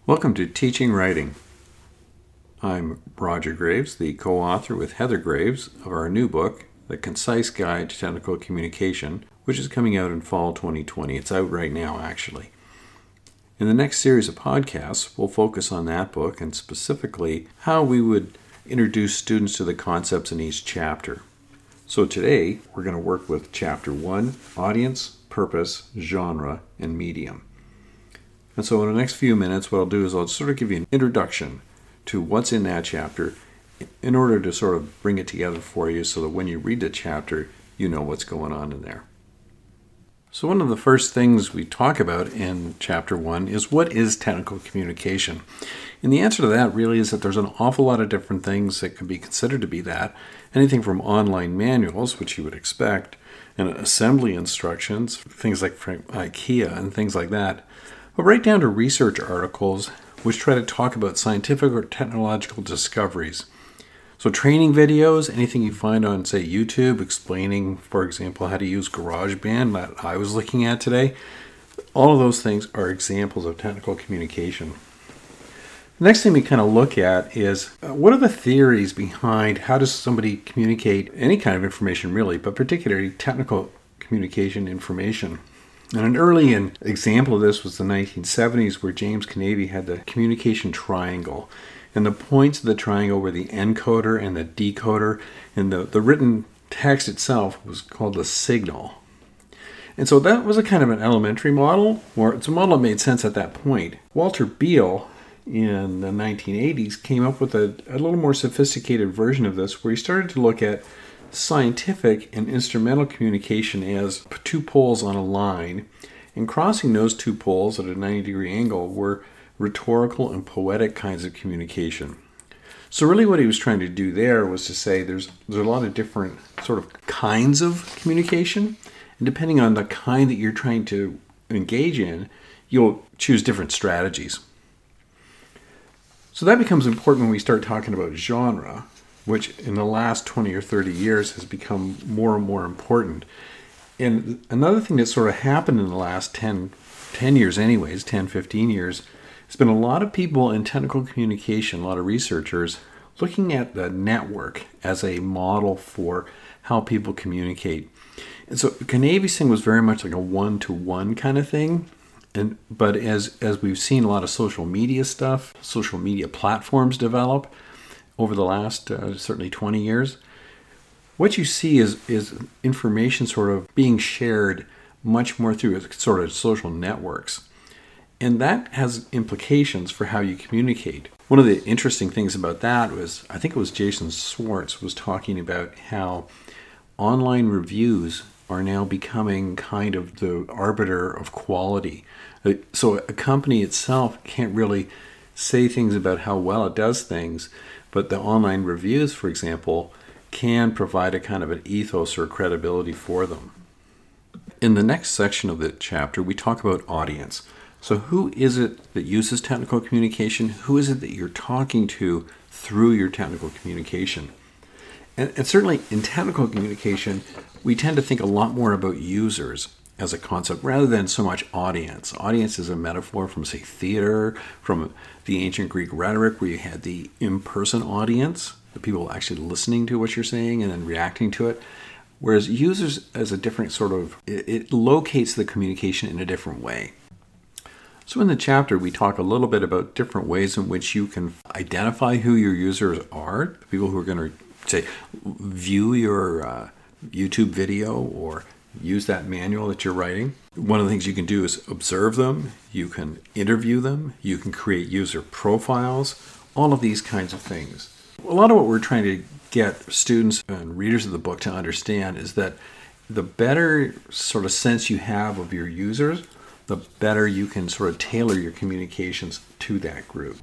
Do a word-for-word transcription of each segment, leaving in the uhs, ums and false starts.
Welcome to Teaching Writing. I'm Roger Graves, the co-author with Heather Graves of our new book, The Concise Guide to Technical Communication, which is coming out in fall twenty twenty. It's out right now, actually. In the next series of podcasts, we'll focus on that book and specifically how we would introduce students to the concepts in each chapter. So today, we're going to work with Chapter one, Audience, Purpose, Genre, and Medium. And so in the next few minutes, what I'll do is I'll sort of give you an introduction to what's in that chapter in order to sort of bring it together for you so that when you read the chapter, you know what's going on in there. So one of the first things we talk about in Chapter one is what is technical communication? And the answer to that really is that there's an awful lot of different things that can be considered to be that. Anything from online manuals, which you would expect, and assembly instructions, things like from IKEA and things like that, but right down to research articles which try to talk about scientific or technological discoveries. So training videos, anything you find on, say, YouTube, explaining, for example, how to use GarageBand that I was looking at today, all of those things are examples of technical communication. The next thing we kind of look at is uh, what are the theories behind how does somebody communicate any kind of information really, but particularly technical communication information. And an early example of this was the nineteen seventies where James Canavy had the communication triangle. And the points of the triangle were the encoder and the decoder, and the, the written text itself was called the signal. And so that was a kind of an elementary model, or it's a model that made sense at that point. Walter Beale in the nineteen eighties came up with a, a little more sophisticated version of this where he started to look at scientific and instrumental communication as two poles on a line, and crossing those two poles at a ninety degree angle were rhetorical and poetic kinds of communication. So really what he was trying to do there was to say there's there's a lot of different sort of kinds of communication, and depending on the kind that you're trying to engage in, you'll choose different strategies. So that becomes important when we start talking about genre, which in the last twenty or thirty years has become more and more important. And another thing that sort of happened in the last ten, ten years anyways, ten, fifteen years, there's been a lot of people in technical communication, a lot of researchers, looking at the network as a model for how people communicate. And so Canavy's thing was very much like a one-to-one kind of thing. And but as as we've seen a lot of social media stuff, social media platforms develop over the last uh, certainly twenty years, what you see is is information sort of being shared much more through sort of social networks. And that has implications for how you communicate. One of the interesting things about that was, I think it was Jason Schwartz was talking about how online reviews are now becoming kind of the arbiter of quality. So a company itself can't really say things about how well it does things, but the online reviews, for example, can provide a kind of an ethos or credibility for them. In the next section of the chapter, we talk about audience. So who is it that uses technical communication? Who is it that you're talking to through your technical communication? And, and certainly in technical communication, we tend to think a lot more about users as a concept rather than so much audience. Audience is a metaphor from, say, theater, from the ancient Greek rhetoric where you had the in-person audience, the people actually listening to what you're saying and then reacting to it. Whereas users as a different sort of, it, it locates the communication in a different way. So in the chapter, we talk a little bit about different ways in which you can identify who your users are, the people who are going to, say, view your uh, YouTube video or use that manual that you're writing. One of the things you can do is observe them, you can interview them, you can create user profiles, all of these kinds of things. A lot of what we're trying to get students and readers of the book to understand is that the better sort of sense you have of your users, the better you can sort of tailor your communications to that group.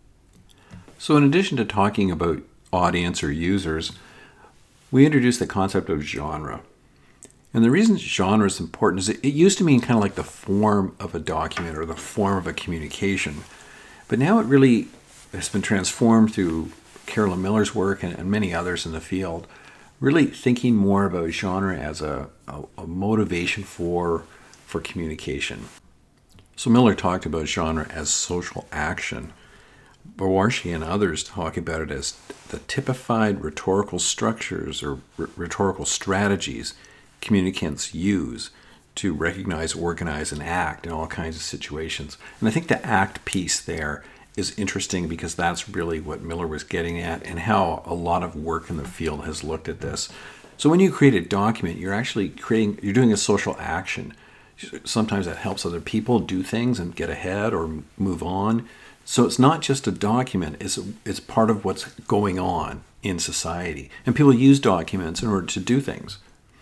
So in addition to talking about audience or users, we introduced the concept of genre. And the reason genre is important is it, it used to mean kind of like the form of a document or the form of a communication. But now it really has been transformed through Carolyn Miller's work and, and many others in the field, really thinking more about genre as a, a, a motivation for, for communication. So Miller talked about genre as social action. Bowarsky and others talk about it as the typified rhetorical structures or r- rhetorical strategies communicants use to recognize, organize, and act in all kinds of situations. And I think the act piece there is interesting because that's really what Miller was getting at and how a lot of work in the field has looked at this. So when you create a document, you're actually creating, you're doing a social action. Sometimes that helps other people do things and get ahead or move on. So it's not just a document, it's, it's part of what's going on in society. And people use documents in order to do things.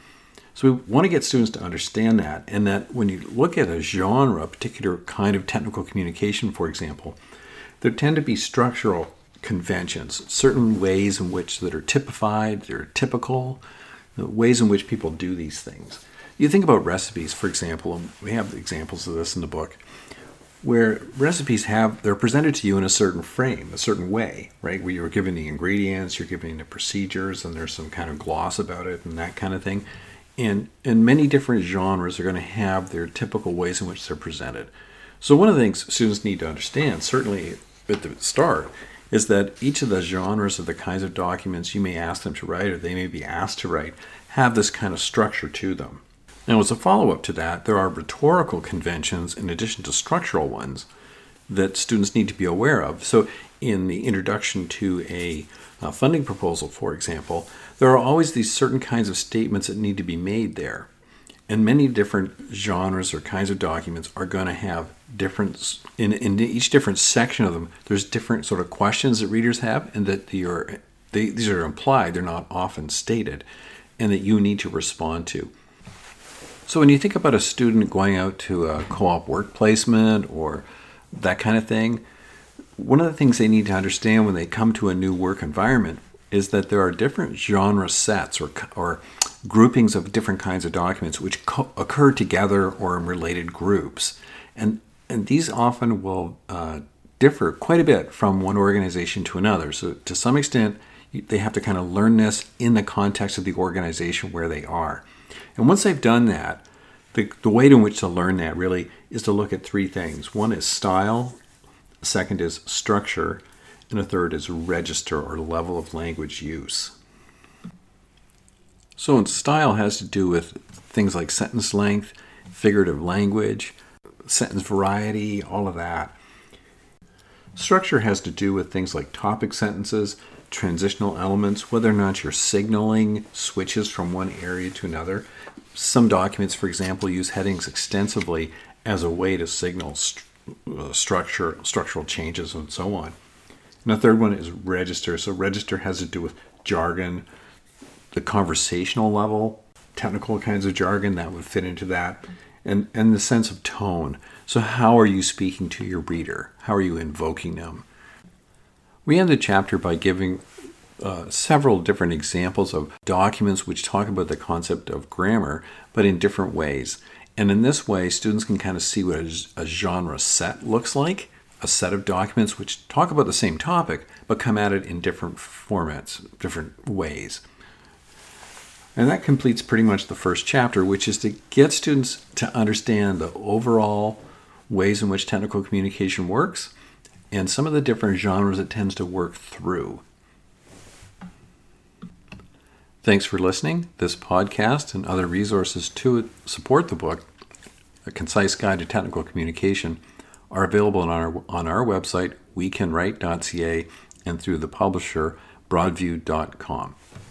So we want to get students to understand that, and that when you look at a genre, a particular kind of technical communication, for example, there tend to be structural conventions, certain ways in which that are typified, they're typical, the ways in which people do these things. You think about recipes, for example, and we have examples of this in the book, where recipes have, they're presented to you in a certain frame, a certain way, right? Where you're given the ingredients, you're given the procedures, and there's some kind of gloss about it and that kind of thing. And, and many different genres are going to have their typical ways in which they're presented. So one of the things students need to understand, certainly at the start, is that each of the genres of the kinds of documents you may ask them to write or they may be asked to write have this kind of structure to them. Now, as a follow-up to that, there are rhetorical conventions in addition to structural ones that students need to be aware of. So in the introduction to a, a funding proposal, for example, there are always these certain kinds of statements that need to be made there. And many different genres or kinds of documents are going to have different, in, in each different section of them, there's different sort of questions that readers have, and that you're, they, these are implied, they're not often stated, and that you need to respond to. So when you think about a student going out to a co-op work placement or that kind of thing, one of the things they need to understand when they come to a new work environment is that there are different genre sets or, or groupings of different kinds of documents which co- occur together or in related groups. And, and these often will uh, differ quite a bit from one organization to another. So to some extent, they have to kind of learn this in the context of the organization where they are. And once they've done that, the, the way in which to learn that really is to look at three things. One is style, the second is structure, and the third is register or level of language use. So in style has to do with things like sentence length, figurative language, sentence variety, all of that. Structure has to do with things like topic sentences, transitional elements, whether or not you're signaling switches from one area to another. Some documents, for example, use headings extensively as a way to signal st- uh, structure, structural changes, and so on. And the third one is register. So register has to do with jargon, the conversational level, technical kinds of jargon that would fit into that, and, and the sense of tone. So how are you speaking to your reader? How are you invoking them? We end the chapter by giving uh, several different examples of documents which talk about the concept of grammar, but in different ways. And in this way, students can kind of see what a, a genre set looks like, a set of documents which talk about the same topic, but come at it in different formats, different ways. And that completes pretty much the first chapter, which is to get students to understand the overall ways in which technical communication works, and some of the different genres it tends to work through. Thanks for listening. This podcast and other resources to support the book, A Concise Guide to Technical Communication, are available on our, on our website, we can write dot c a, and through the publisher, broadview dot com.